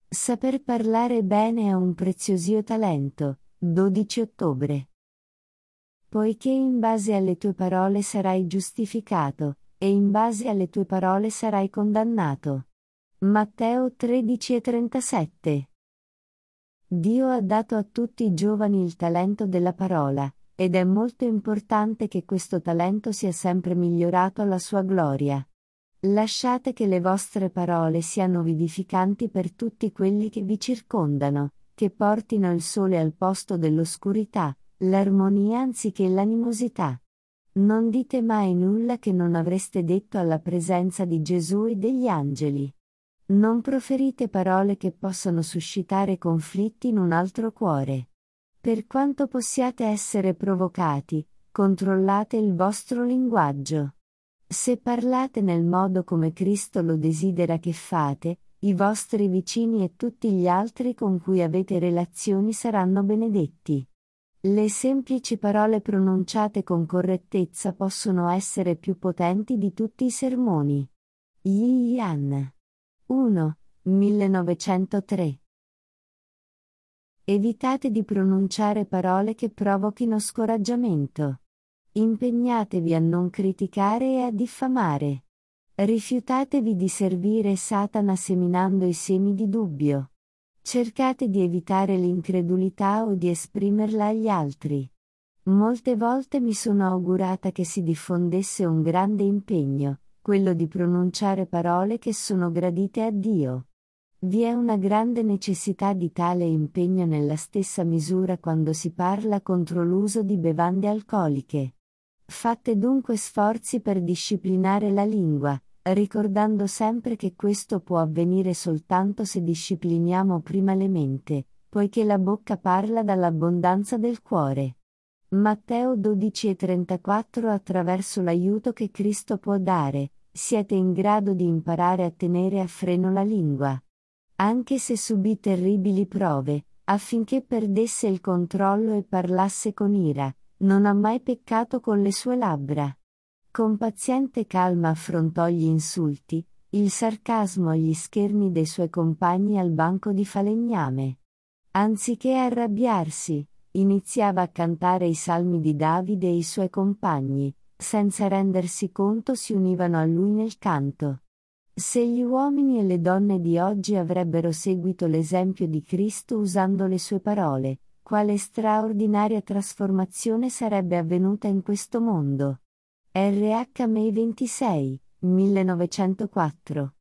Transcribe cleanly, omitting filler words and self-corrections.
Saper parlare bene è un preziosio talento. 12 ottobre. Poiché in base alle tue parole sarai giustificato, e in base alle tue parole sarai condannato. Matteo 13:37. Dio ha dato a tutti i giovani il talento della parola, ed è molto importante che questo talento sia sempre migliorato alla sua gloria. Lasciate che le vostre parole siano vivificanti per tutti quelli che vi circondano, che portino il sole al posto dell'oscurità, l'armonia anziché l'animosità. Non dite mai nulla che non avreste detto alla presenza di Gesù e degli angeli. Non proferite parole che possano suscitare conflitti in un altro cuore. Per quanto possiate essere provocati, controllate il vostro linguaggio. Se parlate nel modo come Cristo lo desidera che fate, i vostri vicini e tutti gli altri con cui avete relazioni saranno benedetti. Le semplici parole pronunciate con correttezza possono essere più potenti di tutti i sermoni. Yi Yan. 1. 1903. Evitate di pronunciare parole che provochino scoraggiamento. Impegnatevi a non criticare e a diffamare. Rifiutatevi di servire Satana seminando i semi di dubbio. Cercate di evitare l'incredulità o di esprimerla agli altri. Molte volte mi sono augurata che si diffondesse un grande impegno, quello di pronunciare parole che sono gradite a Dio. Vi è una grande necessità di tale impegno nella stessa misura quando si parla contro l'uso di bevande alcoliche. Fate dunque sforzi per disciplinare la lingua, ricordando sempre che questo può avvenire soltanto se discipliniamo prima le mente, poiché la bocca parla dall'abbondanza del cuore. Matteo 12:34. Attraverso l'aiuto che Cristo può dare, siete in grado di imparare a tenere a freno la lingua. Anche se subì terribili prove, affinché perdesse il controllo e parlasse con ira, non ha mai peccato con le sue labbra. Con paziente calma affrontò gli insulti, il sarcasmo e gli scherni dei suoi compagni al banco di falegname. Anziché arrabbiarsi, iniziava a cantare i salmi di Davide e i suoi compagni, senza rendersi conto si univano a lui nel canto. Se gli uomini e le donne di oggi avrebbero seguito l'esempio di Cristo usando le sue parole, quale straordinaria trasformazione sarebbe avvenuta in questo mondo. R. H. May 26, 1904